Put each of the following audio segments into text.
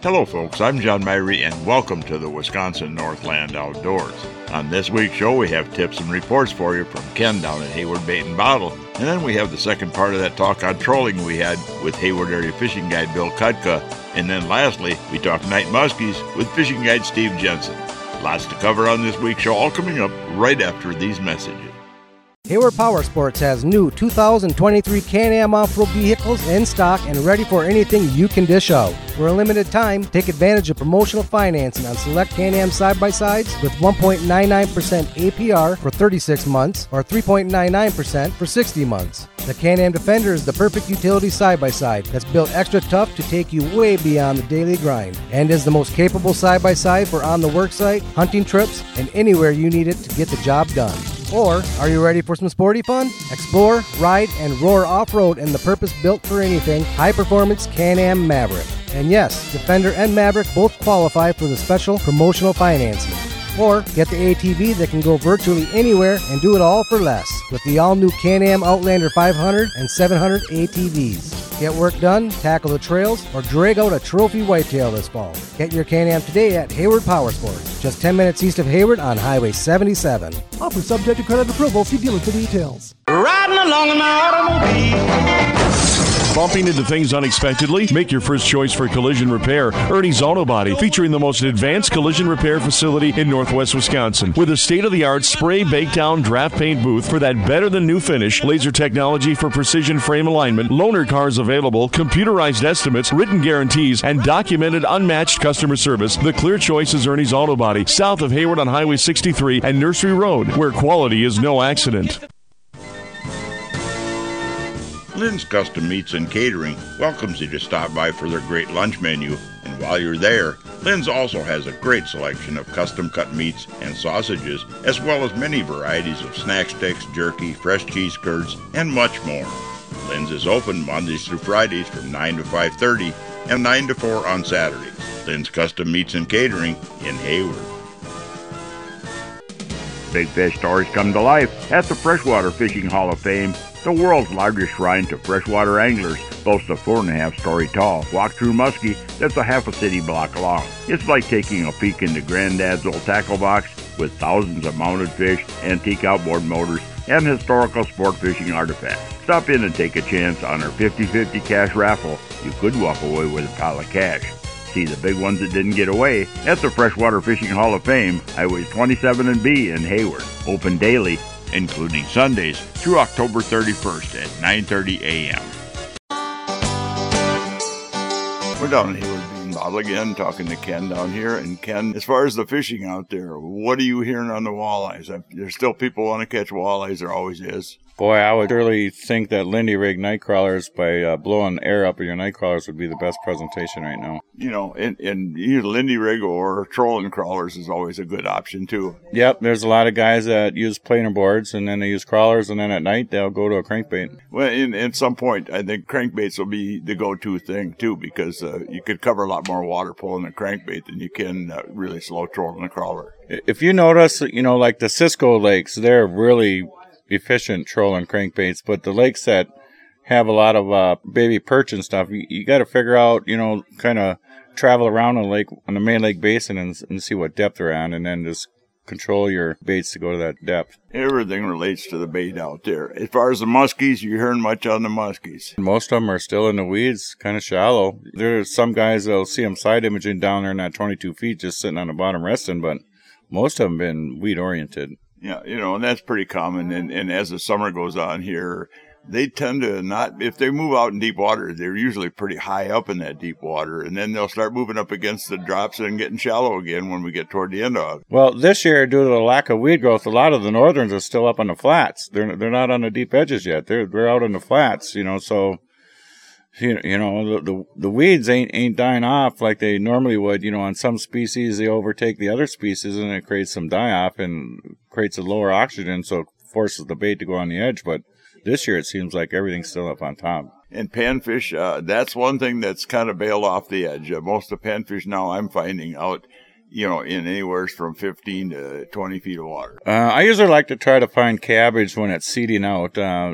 Hello folks, I'm John Myrie and welcome to the Wisconsin Northland Outdoors. On this week's show we have tips and reports for you from Ken down at Hayward Bait and Bottle, and then we have the second part of that talk on trolling we had with Hayward Area Fishing Guide Bill Kutka, and then lastly we talk night muskies with Fishing Guide Steve Jensen. Lots to cover on this week's show, all coming up right after these messages. Hayward Power Sports has new 2023 Can-Am off-road vehicles in stock and ready for anything you can dish out. For a limited time, take advantage of promotional financing on select Can-Am side-by-sides with 1.99% APR for 36 months or 3.99% for 60 months. The Can-Am Defender is the perfect utility side-by-side that's built extra tough to take you way beyond the daily grind and is the most capable side-by-side for on the work site, hunting trips, and anywhere you need it to get the job done. Or, are you ready for some sporty fun? Explore, ride, and roar off-road in the purpose-built for anything, high-performance Can-Am Maverick. And yes, Defender and Maverick both qualify for the special promotional financing. Or, get the ATV that can go virtually anywhere and do it all for less with the all-new Can-Am Outlander 500 and 700 ATVs. Get work done, tackle the trails, or drag out a trophy whitetail this fall. Get your Can-Am today at Hayward Power Sports, just 10 minutes east of Hayward on Highway 77. Offer subject to credit approval. See dealer for details. Riding along in my automobile. Bumping into things unexpectedly? Make your first choice for collision repair. Ernie's Auto Body, featuring the most advanced collision repair facility in Northwest Wisconsin. With a state-of-the-art spray, bake down, draft paint booth for that better-than-new finish, laser technology for precision frame alignment, loaner cars available, computerized estimates, written guarantees, and documented unmatched customer service, the clear choice is Ernie's Auto Body, south of Hayward on Highway 63 and Nursery Road, where quality is no accident. Lynn's Custom Meats and Catering welcomes you to stop by for their great lunch menu, and while you're there, Lynn's also has a great selection of custom-cut meats and sausages, as well as many varieties of snack sticks, jerky, fresh cheese curds, and much more. Lynn's is open Mondays through Fridays from 9 to 5:30 and 9 to 4 on Saturdays. Lynn's Custom Meats and Catering in Hayward. Big fish stories come to life at the Freshwater Fishing Hall of Fame. The world's largest shrine to freshwater anglers boasts a 4.5-story tall walk-through muskie that's a half a city block long. It's like taking a peek into Granddad's old tackle box with thousands of mounted fish, antique outboard motors, and historical sport fishing artifacts. Stop in and take a chance on our 50-50 cash raffle. You could walk away with a pile of cash. See the big ones that didn't get away at the Freshwater Fishing Hall of Fame, Highways 27 and B in Hayward. Open daily, including Sundays, through October 31st at 9:30 a.m. We're down in Hayward Bait and Bottle again, talking to Ken down here. And Ken, as far as the fishing out there, what are you hearing on the walleyes? There's still people want to catch walleyes, there always is. Boy, I would surely think that Lindy Rig night crawlers, by blowing air up of your night crawlers, would be the best presentation right now. You know, and either Lindy Rig or trolling crawlers is always a good option, too. Yep, there's a lot of guys that use planer boards, and then they use crawlers, and then at night they'll go to a crankbait. Well, at some point, I think crankbaits will be the go-to thing, too, because you could cover a lot more water pulling a crankbait than you can really slow trolling a crawler. If you notice, you know, like the Cisco lakes, they're really efficient trolling crankbaits, but the lakes that have a lot of baby perch and stuff, you got to figure out, you know, kind of travel around on the main lake basin and see what depth they're on, and then just control your baits to go to that depth. Everything relates to the bait out there. As far as the muskies, you hearing much on the muskies? Most of them are still in the weeds, kind of shallow. There's some guys that'll see them side imaging down there in that 22 feet just sitting on the bottom resting, but most of them been weed oriented. Yeah, you know, and that's pretty common. And as the summer goes on here, they tend to not, if they move out in deep water, they're usually pretty high up in that deep water. And then they'll start moving up against the drops and getting shallow again when we get toward the end of it. Well, this year, due to the lack of weed growth, a lot of the northerns are still up on the flats. They're not on the deep edges yet. They're out on the flats, you know, so... You know, the weeds ain't dying off like they normally would. You know, on some species, they overtake the other species, and it creates some die-off and creates a lower oxygen, so it forces the bait to go on the edge. But this year, it seems like everything's still up on top. And panfish, that's one thing that's kind of bailed off the edge. Most of the panfish now I'm finding out, you know, in anywhere from 15 to 20 feet of water. I usually like to try to find cabbage when it's seeding out.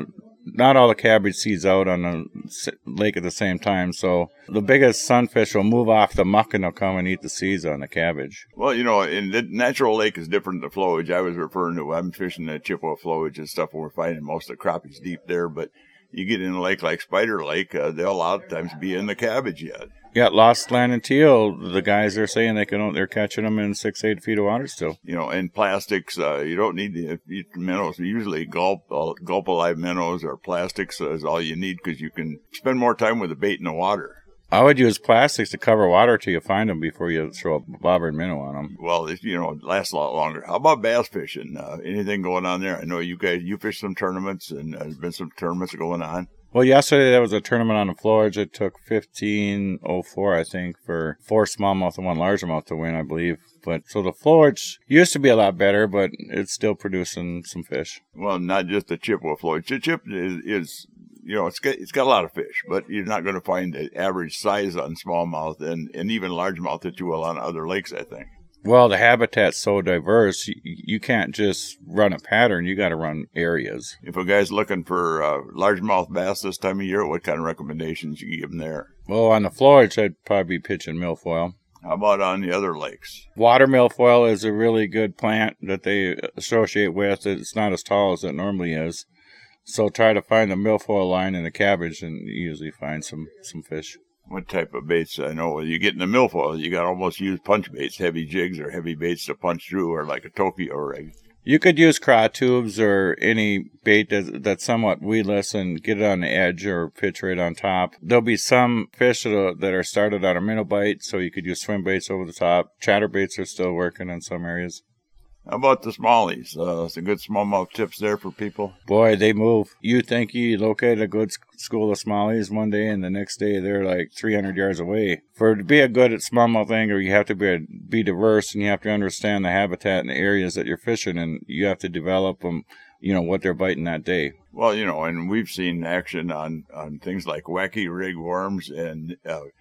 not all the cabbage seeds out on the lake at the same time. So the biggest sunfish will move off the muck and they'll come and eat the seeds on the cabbage. Well, in the natural lake is different than the flowage. I was referring to, I'm fishing the Chippewa flowage and stuff, and we're finding most of the crappies deep there. But you get in a lake like Spider Lake, they'll a lot of times be in the cabbage yet. Yeah, lost land and teal. The guys are saying they're catching them in 6-8 feet of water still. And plastics. You don't need to eat minnows. Usually, gulp alive minnows or plastics is all you need because you can spend more time with the bait in the water. I would use plastics to cover water till you find them before you throw a bobber and minnow on them. Well, it lasts a lot longer. How about bass fishing? Anything going on there? I know you fish some tournaments, and there's been some tournaments going on. Well, yesterday there was a tournament on the flowage. It took 15:04, I think, for 4 smallmouth and 1 largemouth to win, I believe. But so the flowage used to be a lot better, but it's still producing some fish. Well, not just the Chippewa flowage. The chip is it's got a lot of fish, but you're not going to find the average size on smallmouth and even largemouth that you will on other lakes, I think. Well, the habitat's so diverse, you can't just run a pattern. You got to run areas. If a guy's looking for largemouth bass this time of year, what kind of recommendations you give him there? Well, on the flowage, I'd probably be pitching milfoil. How about on the other lakes? Water milfoil is a really good plant that they associate with. It's not as tall as it normally is. So try to find the milfoil line in the cabbage, and you usually find some fish. What type of baits? I know you get in the milfoil, you got to almost use punch baits, heavy jigs or heavy baits to punch through, or like a Tokyo rig. You could use craw tubes or any bait that's somewhat weedless and get it on the edge or pitch right on top. There'll be some fish that are started on a minnow bite, so you could use swim baits over the top. Chatterbaits are still working in some areas. How about the smallies? Some good smallmouth tips there for people? Boy, they move. You think you locate a good school of smallies one day, and the next day they're like 300 yards away. To be a good smallmouth angler, you have to be diverse, and you have to understand the habitat and the areas that you're fishing, and you have to develop them, what they're biting that day. Well, and we've seen action on things like wacky rig worms and,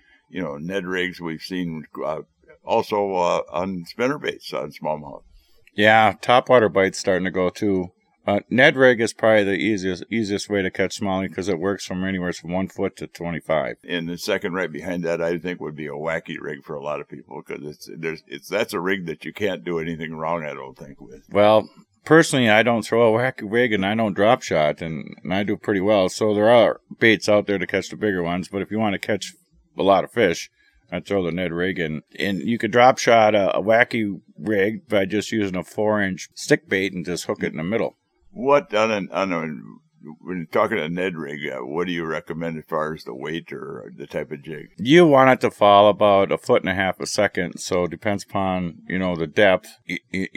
Ned rigs. We've seen also on spinnerbaits on smallmouth. Yeah, topwater bite's starting to go too. Ned rig is probably the easiest way to catch smallie because it works from anywhere from 1 foot to 25. And the second right behind that, I think, would be a wacky rig for a lot of people because that's a rig that you can't do anything wrong, I don't think, with. Well, personally, I don't throw a wacky rig and I don't drop shot, and I do pretty well. So there are baits out there to catch the bigger ones, but if you want to catch a lot of fish, I'd throw the Ned rig in. And you could drop shot a wacky rig by just using a 4-inch stick bait and just hook it in the middle. What when you're talking a Ned rig, what do you recommend as far as the weight or the type of jig? You want it to fall about 1.5 feet a second, so it depends upon the depth. If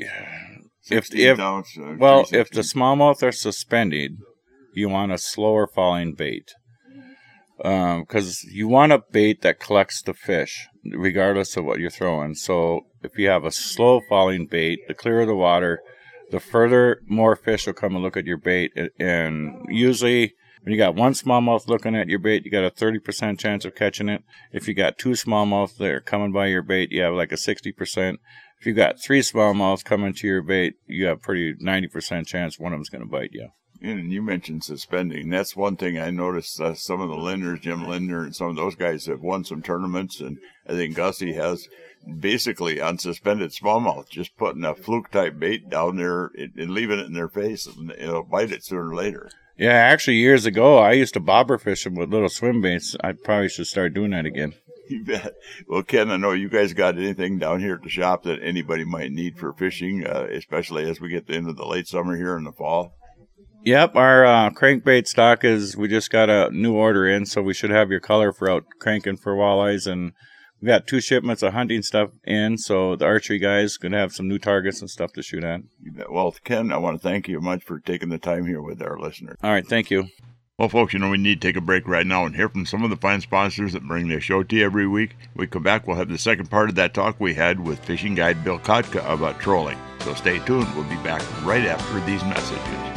the smallmouth are suspended, you want a slower falling bait. Because you want a bait that collects the fish, regardless of what you're throwing. So if you have a slow falling bait, the clearer the water, the further more fish will come and look at your bait. And usually when you got one smallmouth looking at your bait, you got a 30% chance of catching it. If you got 2 smallmouth that are coming by your bait, you have like a 60%. If you got 3 smallmouths coming to your bait, you have pretty 90% chance one of them's going to bite you. And you mentioned suspending. That's one thing I noticed. Some of the Lindners, Jim Lindner, and some of those guys have won some tournaments, and I think Gussie has, basically on suspended smallmouth, just putting a fluke-type bait down there and leaving it in their face, and it'll bite it sooner or later. Yeah, actually, years ago, I used to bobber fish them with little swim baits. I probably should start doing that again. You bet. Well, Ken, I know you guys got anything down here at the shop that anybody might need for fishing, especially as we get into the late summer here in the fall? Yep, our crankbait stock we just got a new order in, so we should have your color for out cranking for walleyes, and we got 2 shipments of hunting stuff in, so the archery guys going to have some new targets and stuff to shoot at. You bet. Well, Ken, I want to thank you much for taking the time here with our listeners. All right, thank you. Well, folks, we need to take a break right now and hear from some of the fine sponsors that bring their show to you every week. When we come back, we'll have the second part of that talk we had with fishing guide Bill Kotka about trolling. So stay tuned. We'll be back right after these messages.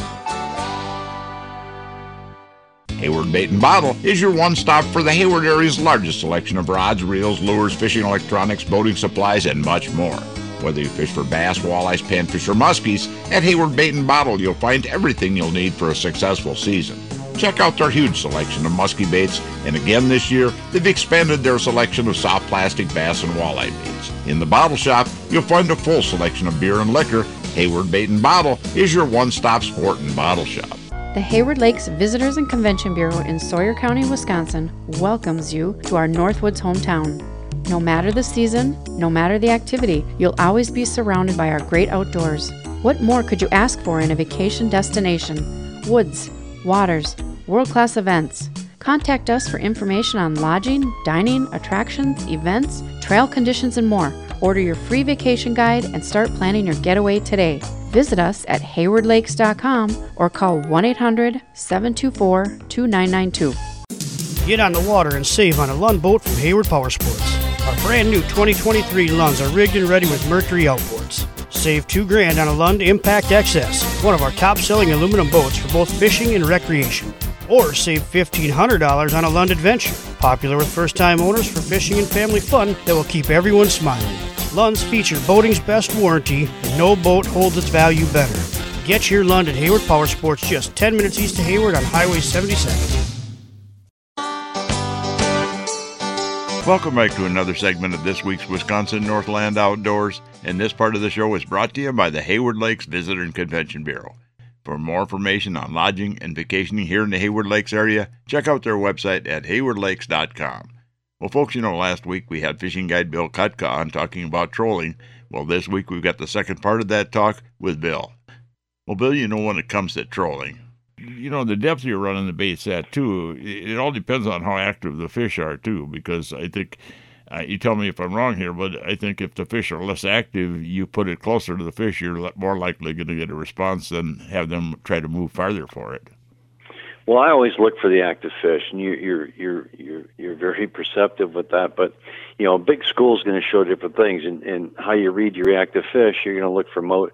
Hayward Bait and Bottle is your one-stop for the Hayward area's largest selection of rods, reels, lures, fishing electronics, boating supplies, and much more. Whether you fish for bass, walleyes, panfish, or muskies, at Hayward Bait and Bottle you'll find everything you'll need for a successful season. check out their huge selection of musky baits, and again this year, they've expanded their selection of soft plastic bass and walleye baits. In the bottle shop, you'll find a full selection of beer and liquor. Hayward Bait and Bottle is your one-stop sport and bottle shop. The Hayward Lakes Visitors and Convention Bureau in Sawyer County, Wisconsin welcomes you to our Northwoods hometown. No matter the season, no matter the activity, you'll always be surrounded by our great outdoors. What more could you ask for in a vacation destination? Woods, waters, world-class events. Contact us for information on lodging, dining, attractions, events, trail conditions, and more. Order your free vacation guide and start planning your getaway today. Visit us at haywardlakes.com or call 1-800-724-2992. Get on the water and save on a Lund boat from Hayward Power Sports. Our brand new 2023 Lunds are rigged and ready with Mercury outboards. Save $2,000 on a Lund Impact XS, one of our top-selling aluminum boats for both fishing and recreation. Or save $1,500 on a Lund Adventure, popular with first-time owners for fishing and family fun that will keep everyone smiling. Lunds feature boating's best warranty, and no boat holds its value better. Get your Lund at Hayward Power Sports, just 10 minutes east of Hayward on Highway 77. Welcome back to another segment of this week's Wisconsin Northland Outdoors, and this part of the show is brought to you by the Hayward Lakes Visitor and Convention Bureau. For more information on lodging and vacationing here in the Hayward Lakes area, check out their website at haywardlakes.com. Well, folks, last week we had fishing guide Bill Kutka on talking about trolling. Well, this week we've got the second part of that talk with Bill. Well, Bill, when it comes to trolling, the depth you're running the baits at, too, it all depends on how active the fish are, too, because I think, you tell me if I'm wrong here, but I think if the fish are less active, you put it closer to the fish, you're more likely going to get a response than have them try to move farther for it. Well, I always look for the active fish, and you're very perceptive with that. But a big school is going to show different things, and how you read your active fish, you're going to look for on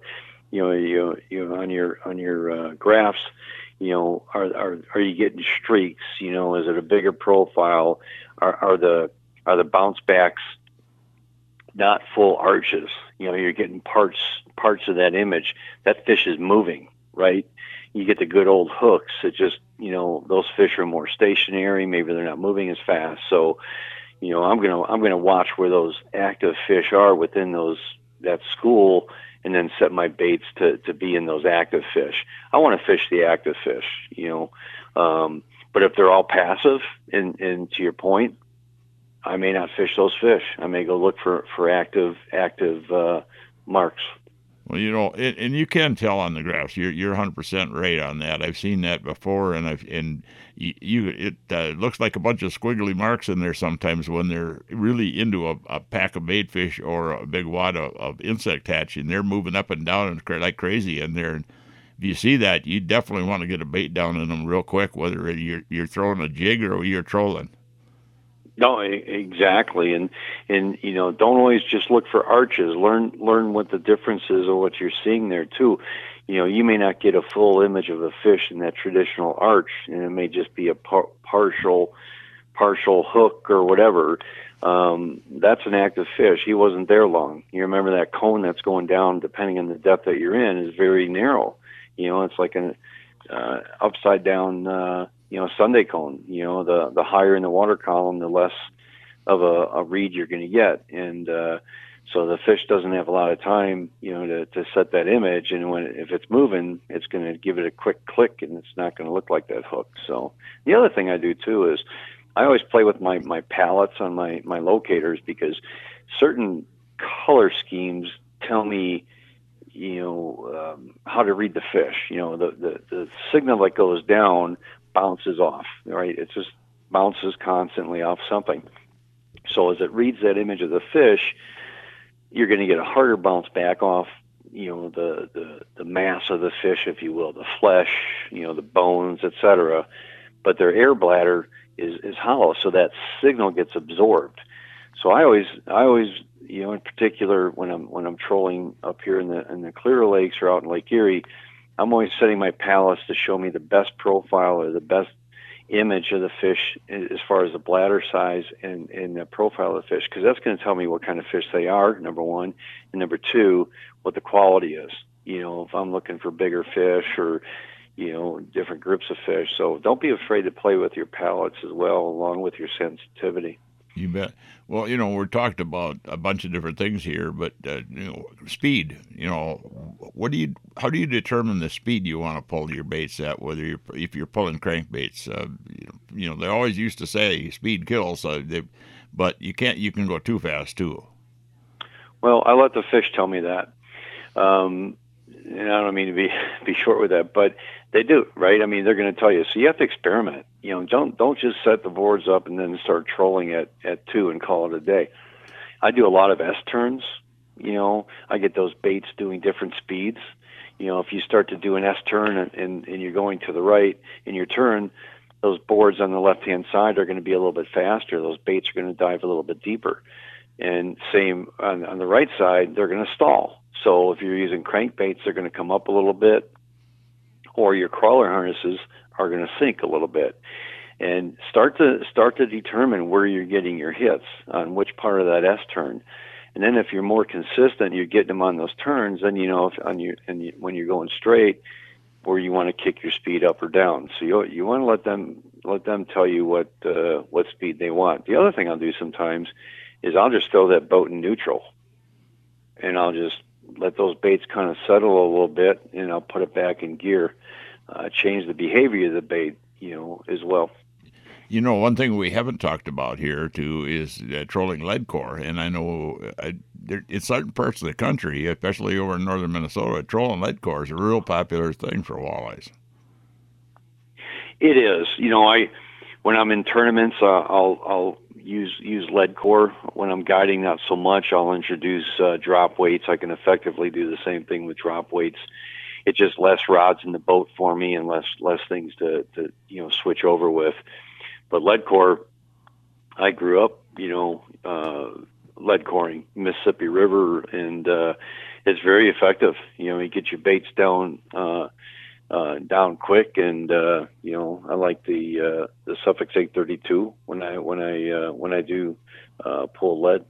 your graphs. Are you getting streaks? Is it a bigger profile? Are the bounce backs not full arches? You're getting parts of that image. That fish is moving, right? You get the good old hooks. It just, those fish are more stationary. Maybe they're not moving as fast. So, I'm gonna watch where those active fish are within that school, and then set my baits to be in those active fish. I want to fish the active fish, but if they're all passive, and to your point, I may not fish those fish. I may go look for active marks. Well, and you can tell on the graphs. You're 100% right on that. I've seen that before, and it looks like a bunch of squiggly marks in there sometimes when they're really into a pack of bait fish or a big wad of insect hatching. They're moving up and down like crazy in there. And if you see that, you definitely want to get a bait down in them real quick, whether you're throwing a jig or you're trolling. No, exactly, and don't always just look for arches. Learn what the difference is or what you're seeing there too. You may not get a full image of a fish in that traditional arch, and it may just be a partial hook or whatever. That's an active fish. He wasn't there long. You remember that cone that's going down, depending on the depth that you're in, is very narrow. It's like an upside down. Sunday cone. The higher in the water column, the less of a read you're going to get, and so the fish doesn't have a lot of time, to set that image. And if it's moving, it's going to give it a quick click, and it's not going to look like that hook. So the other thing I do too is I always play with my palettes on my locators, because certain color schemes tell me how to read the fish. The signal that goes down bounces off, right? It just bounces constantly off something. So as it reads that image of the fish, you're going to get a harder bounce back off, the mass of the fish, if you will, the flesh, the bones, etc. But their air bladder is hollow, so that signal gets absorbed. So I always, in particular when I'm trolling up here in the Clear Lakes or out in Lake Erie, I'm always setting my pallets to show me the best profile or the best image of the fish as far as the bladder size and the profile of the fish, because that's going to tell me what kind of fish they are, number one, and number two, what the quality is. If I'm looking for bigger fish or, different groups of fish. So don't be afraid to play with your palates as well, along with your sensitivity. You bet. Well, we're talked about a bunch of different things here, but speed. How do you determine the speed you want to pull your baits at? If you're pulling crankbaits, they always used to say speed kills, but you can't. You can go too fast too. Well, I let the fish tell me that. And I don't mean to be short with that, but they do, right? I mean, they're going to tell you. So you have to experiment. Don't just set the boards up and then start trolling at 2 and call it a day. I do a lot of S turns. I get those baits doing different speeds. If you start to do an S turn and you're going to the right in your turn, those boards on the left-hand side are going to be a little bit faster. Those baits are going to dive a little bit deeper. And same on the right side, they're going to stall. So if you're using crankbaits, they're going to come up a little bit, or your crawler harnesses are going to sink a little bit. And start to determine where you're getting your hits on which part of that S turn. And then if you're more consistent, you're getting them on those turns, then when you're going straight, where you want to kick your speed up or down. So you want to let them tell you what speed they want. The other thing I'll do sometimes is I'll just throw that boat in neutral, and I'll just let those baits kind of settle a little bit, and I'll put it back in gear, change the behavior of the bait, as well. One thing we haven't talked about here, too, is trolling lead core. And I know in certain parts of the country, especially over in northern Minnesota, trolling lead core is a real popular thing for walleyes. It is. When I'm in tournaments, I'll use lead core. When I'm guiding, not so much. I'll introduce drop weights. I can effectively do the same thing with drop weights. It's just less rods in the boat for me and less things to switch over with. But lead core, I grew up, lead coring Mississippi River, and it's very effective. You get your baits down quick, and I like the Suffix 832 when I do pull lead.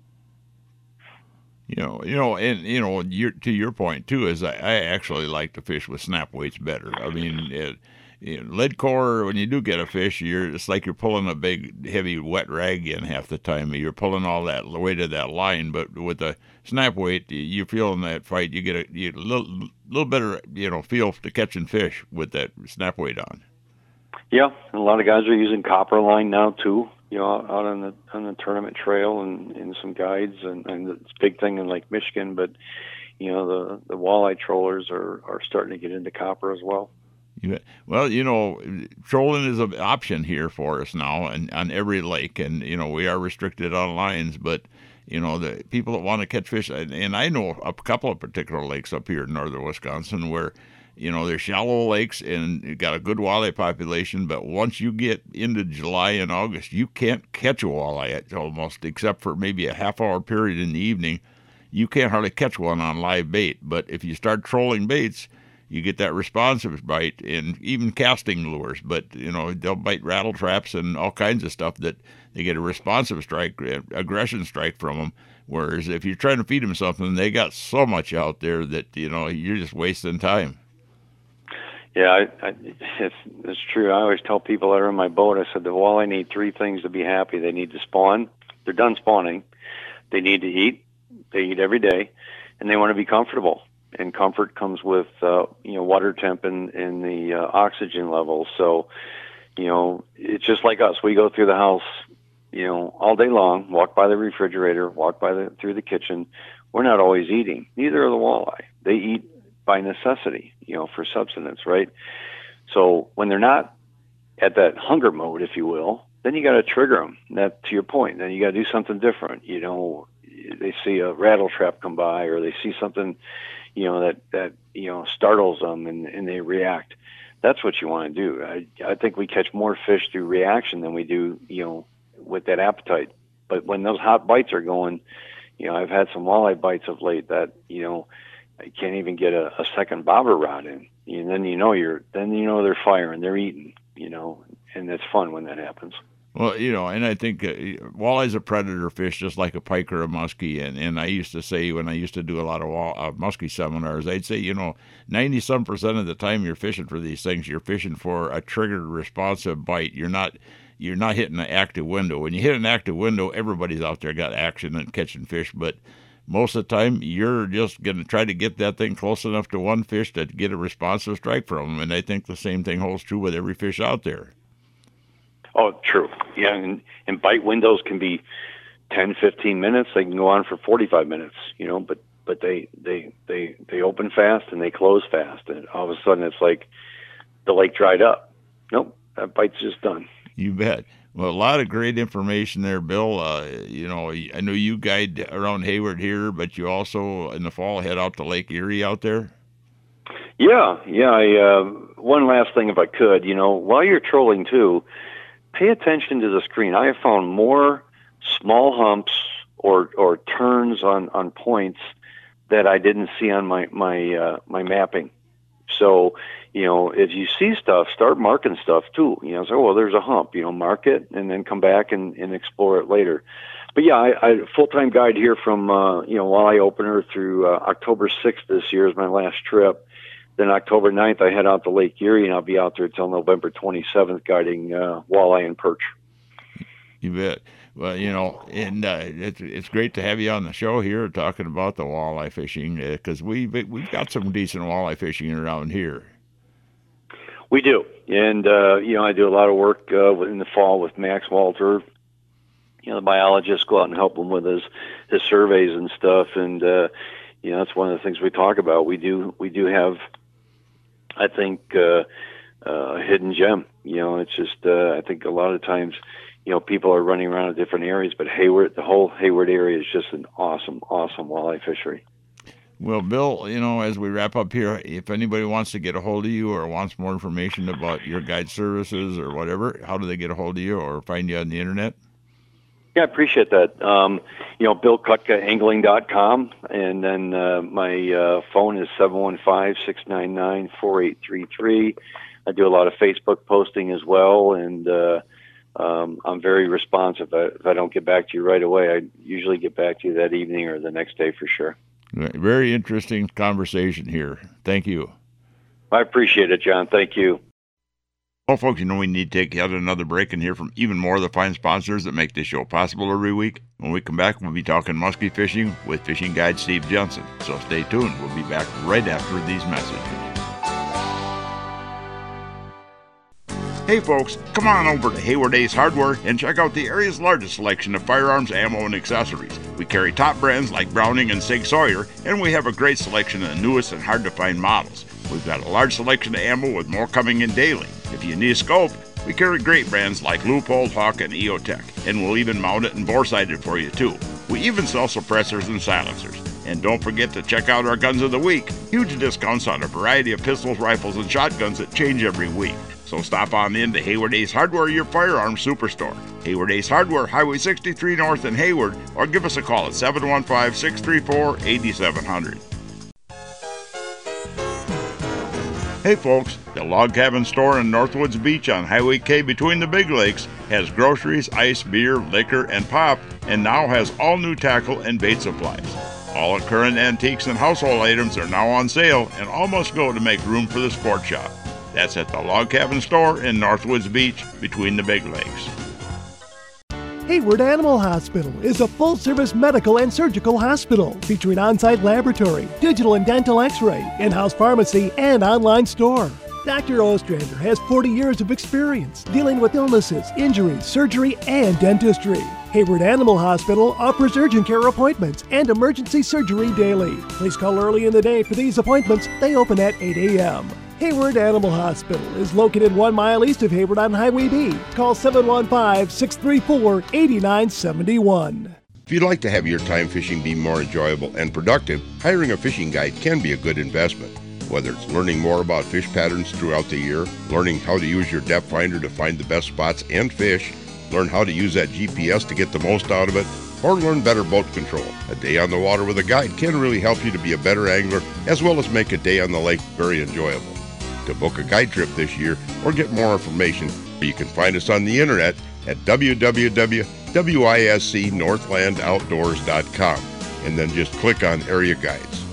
To your point too, is I actually like to fish with snap weights better. I mean, lead core, when you do get a fish, it's like you're pulling a big, heavy, wet rag in half the time. You're pulling all that weight of that line, but with the snap weight, you feel in that fight, you get a little better, feel to catching fish with that snap weight on. Yeah, and a lot of guys are using copper line now too. Out on the tournament trail and in some guides, and it's a big thing in Lake Michigan. But the walleye trollers are starting to get into copper as well. Well, trolling is an option here for us now, and on every lake, and we are restricted on lines, but the people that want to catch fish, and I know a couple of particular lakes up here in northern Wisconsin where they're shallow lakes and you got a good walleye population, but once you get into July and August, you can't catch a walleye almost, except for maybe a half-hour period in the evening. You can't hardly catch one on live bait, but if you start trolling baits, you get that responsive bite, and even casting lures, but they'll bite rattle traps and all kinds of stuff that they get a responsive strike, aggression strike from them. Whereas if you're trying to feed them something, they got so much out there that you're just wasting time. Yeah, it's true. I always tell people that are in my boat, I said the walleye need 3 things to be happy. They need to spawn. They're done spawning. They need to eat. They eat every day, and they want to be comfortable. And comfort comes with water temp and the oxygen levels. So it's just like us. We go through the house all day long, walk by the refrigerator, walk through the kitchen. We're not always eating. Neither are the walleye. They eat by necessity, for subsistence, right? So when they're not at that hunger mode, if you will, then you got to trigger them. That, to your point, then you got to do something different. They see a rattle trap come by, or they see something, that startles them, and they react. That's what you want to do. I think we catch more fish through reaction than we do, with that appetite. But when those hot bites are going, I've had some walleye bites of late that, I can't even get a second bobber rod in. And then they're firing, they're eating, and it's fun when that happens. Well, and I think walleye's a predator fish just like a pike or a muskie. And I used to say, when I used to do a lot of muskie seminars, I'd say, 90-some% of the time you're fishing for these things, you're fishing for a triggered responsive bite. You're not hitting an active window. When you hit an active window, everybody's out there got action and catching fish. But most of the time, you're just going to try to get that thing close enough to one fish to get a responsive strike from them. And I think the same thing holds true with every fish out there. Oh, true. Yeah, and bite windows can be 10, 15 minutes. They can go on for 45 minutes, but they open fast and they close fast. And all of a sudden it's like the lake dried up. Nope, that bite's just done. You bet. Well, a lot of great information there, Bill. I know you guide around Hayward here, but you also, in the fall, head out to Lake Erie out there? Yeah. One last thing, if I could, while you're trolling too, pay attention to the screen. I have found more small humps or turns on points that I didn't see on my mapping. So, if you see stuff, start marking stuff too. So, there's a hump, mark it and then come back and explore it later. But yeah, I full-time guide here from, Walleye Opener through October 6th this year is my last trip. Then October 9th, I head out to Lake Erie, and I'll be out there until November 27th guiding walleye and perch. You bet. Well, and it's great to have you on the show here talking about the walleye fishing because we've got some decent walleye fishing around here. We do. And, I do a lot of work in the fall with Max Walter. The biologists go out and help him with his surveys and stuff. And, that's one of the things we talk about. We do have, I think, a hidden gem. It's just, I think a lot of times, people are running around in different areas, but Hayward, the whole Hayward area is just an awesome, awesome walleye fishery. Well, Bill, as we wrap up here, if anybody wants to get a hold of you or wants more information about your guide services or whatever, how do they get a hold of you or find you on the internet? Yeah, I appreciate that. BillKutka.angling.com, and then my phone is 715-699-4833. I do a lot of Facebook posting as well, and I'm very responsive. If I don't get back to you right away, I usually get back to you that evening or the next day for sure. Very interesting conversation here. Thank you. I appreciate it, John. Thank you. Well, folks, we need to take yet another break and hear from even more of the fine sponsors that make this show possible every week. When we come back, we'll be talking muskie fishing with fishing guide Steve Johnson. So stay tuned. We'll be back right after these messages. Hey folks, come on over to Hayward Ace Hardware and check out the area's largest selection of firearms, ammo, and accessories. We carry top brands like Browning and Sig Sauer, and we have a great selection of the newest and hard-to-find models. We've got a large selection of ammo with more coming in daily. If you need a scope, we carry great brands like Leupold, Hawk, and EOTech, and we'll even mount it and bore-sight it for you too. We even sell suppressors and silencers. And don't forget to check out our Guns of the Week. Huge discounts on a variety of pistols, rifles, and shotguns that change every week. So stop on in to Hayward Ace Hardware, your firearms superstore. Hayward Ace Hardware, Highway 63 North in Hayward, or give us a call at 715-634-8700. Hey folks, the Log Cabin Store in Northwoods Beach on Highway K between the Big Lakes has groceries, ice, beer, liquor, and pop, and now has all new tackle and bait supplies. All current antiques and household items are now on sale and all must go to make room for the sport shop. That's at the Log Cabin Store in Northwoods Beach between the Big Lakes. Hayward Animal Hospital is a full-service medical and surgical hospital featuring on-site laboratory, digital and dental x-ray, in-house pharmacy, and online store. Dr. Ostrander has 40 years of experience dealing with illnesses, injuries, surgery, and dentistry. Hayward Animal Hospital offers urgent care appointments and emergency surgery daily. Please call early in the day for these appointments. They open at 8 a.m. Hayward Animal Hospital is located 1 mile east of Hayward on Highway B. Call 715-634-8971. If you'd like to have your time fishing be more enjoyable and productive, hiring a fishing guide can be a good investment. Whether it's learning more about fish patterns throughout the year, learning how to use your depth finder to find the best spots and fish, learn how to use that GPS to get the most out of it, or learn better boat control. A day on the water with a guide can really help you to be a better angler as well as make a day on the lake very enjoyable. To book a guide trip this year or get more information, you can find us on the internet at www.wiscnorthlandoutdoors.com and then just click on Area Guides.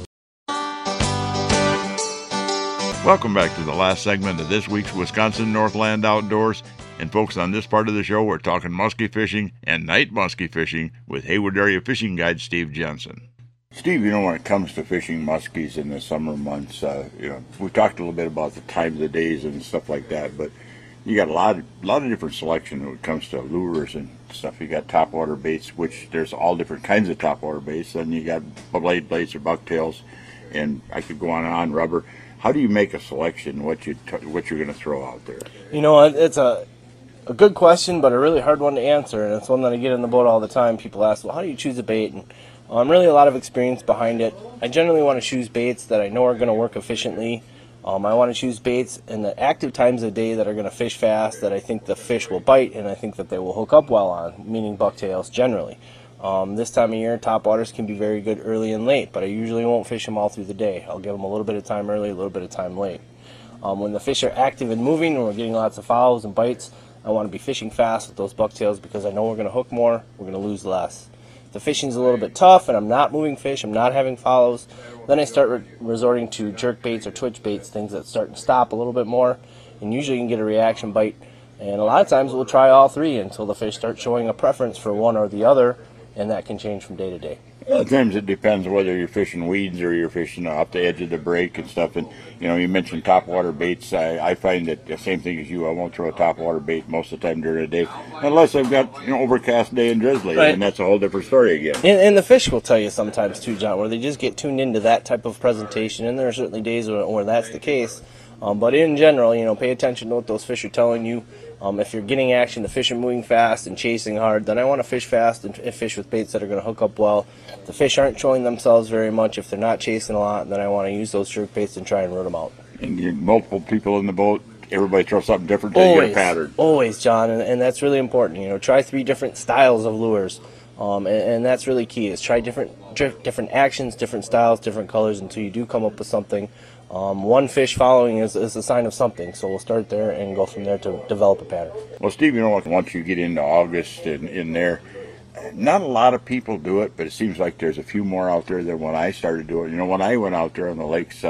Welcome back to the last segment of this week's Wisconsin Northland Outdoors. And folks, on this part of the show, we're talking muskie fishing and night muskie fishing with Hayward Area Fishing Guide Steve Jensen. Steve, when it comes to fishing muskies in the summer months, we talked a little bit about the time of the days and stuff like that, but you got a lot of different selection when it comes to lures and stuff. You got topwater baits, which there's all different kinds of topwater baits. Then you got blades or bucktails, and I could go on rubber. How do you make a selection? What you're going to throw out there? It's a good question, but a really hard one to answer, and it's one that I get in the boat all the time. People ask, well, how do you choose a bait? And really a lot of experience behind it. I generally want to choose baits that I know are going to work efficiently. I want to choose baits in the active times of day that are going to fish fast, that I think the fish will bite, and I think that they will hook up well on, meaning bucktails generally. This time of year, topwaters can be very good early and late, but I usually won't fish them all through the day. I'll give them a little bit of time early, a little bit of time late. When the fish are active and moving and we're getting lots of follows and bites, I want to be fishing fast with those bucktails because I know we're going to hook more, we're going to lose less. If the fishing's a little bit tough and I'm not moving fish, I'm not having follows, then I start resorting to jerk baits or twitch baits, things that start and stop a little bit more, and usually you can get a reaction bite. And a lot of times we'll try all three until the fish start showing a preference for one or the other, and that can change from day to day. Sometimes it depends whether you're fishing weeds or you're fishing up the edge of the break and stuff. And, you mentioned topwater baits. I find that the same thing as you. I won't throw a topwater bait most of the time during the day unless I've got, overcast day and drizzly. Right. And that's a whole different story again. And the fish will tell you sometimes, too, John, where they just get tuned into that type of presentation. And there are certainly days where that's the case. But in general, pay attention to what those fish are telling you. If you're getting action, the fish are moving fast and chasing hard, then I want to fish fast and fish with baits that are going to hook up well. If the fish aren't showing themselves very much, if they're not chasing a lot, then I want to use those jerk baits and try and root them out. And you multiple people in the boat, everybody throws something different to get a pattern. Always, John, and that's really important. Try 3 different styles of lures, and that's really key, is try different actions, different styles, different colors until you do come up with something. One fish following is a sign of something, so we'll start there and go from there to develop a pattern. Well, Steve, once you get into August and in there, not a lot of people do it, but it seems like there's a few more out there than when I started doing it. When I went out there on the lakes,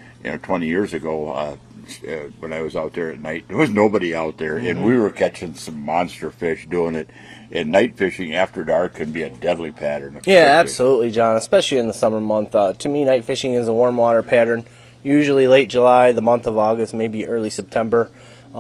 20 years ago, when I was out there at night, there was nobody out there, and we were catching some monster fish doing it. And night fishing after dark can be a deadly pattern. Yeah, absolutely, John, especially in the summer month. To me, night fishing is a warm water pattern. Usually late July, the month of August, maybe early September.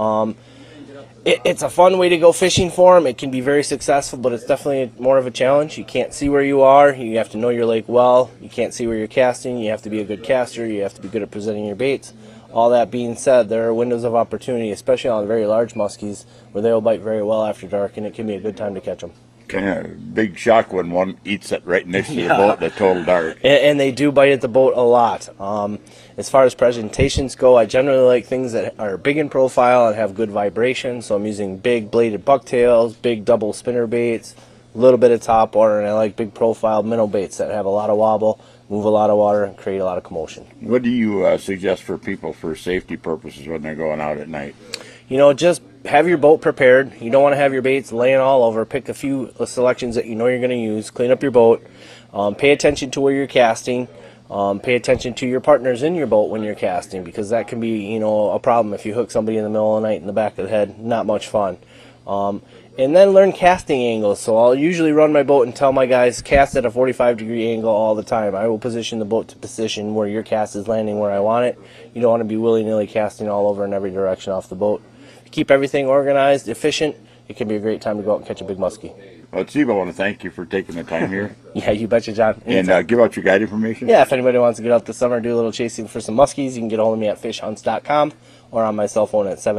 It's a fun way to go fishing for them. It can be very successful, but it's definitely more of a challenge. You can't see where you are. You have to know your lake well. You can't see where you're casting. You have to be a good caster. You have to be good at presenting your baits. All that being said, there are windows of opportunity, especially on very large muskies, where they will bite very well after dark, and it can be a good time to catch them. Kind of big shock when one eats it right next to the boat in the total dark. And they do bite at the boat a lot. As far as presentations go, I generally like things that are big in profile and have good vibration. So I'm using big bladed bucktails, big double spinner baits, a little bit of topwater, and I like big profile minnow baits that have a lot of wobble, move a lot of water, and create a lot of commotion. What do you suggest for people for safety purposes when they're going out at night? Just have your boat prepared. You don't want to have your baits laying all over. Pick a few selections that you know you're going to use. Clean up your boat. Pay attention to where you're casting. Pay attention to your partners in your boat when you're casting, because that can be, a problem if you hook somebody in the middle of the night in the back of the head. Not much fun. And then learn casting angles. So I'll usually run my boat and tell my guys, cast at a 45-degree angle all the time. I will position the boat to position where your cast is landing where I want it. You don't want to be willy-nilly casting all over in every direction off the boat. Keep everything organized, efficient. It can be a great time to go out and catch a big muskie. Well, Steve, I want to thank you for taking the time here. Yeah, you betcha, John. And give out your guide information. Yeah, if anybody wants to get out this summer, do a little chasing for some muskies, you can get a hold of me at fishhunts.com or on my cell phone at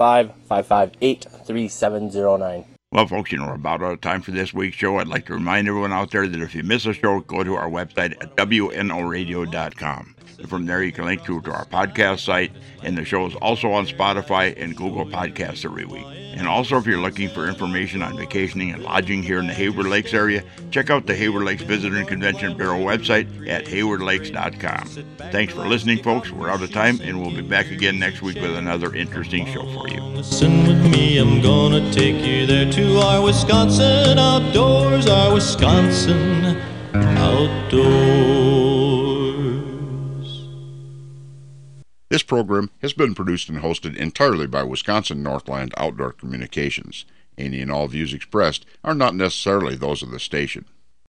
715-558-3709. Well, folks, we're about out of time for this week's show. I'd like to remind everyone out there that if you miss a show, go to our website at wnoradio.com. And from there, you can link to our podcast site, and the show is also on Spotify and Google Podcasts every week. And also, if you're looking for information on vacationing and lodging here in the Hayward Lakes area, check out the Hayward Lakes Visitor and Convention Bureau website at haywardlakes.com. Thanks for listening, folks. We're out of time, and we'll be back again next week with another interesting show for you. Listen with me, I'm gonna take you there to our Wisconsin outdoors, our Wisconsin outdoors. This program has been produced and hosted entirely by Wisconsin Northland Outdoor Communications. Any and all views expressed are not necessarily those of the station.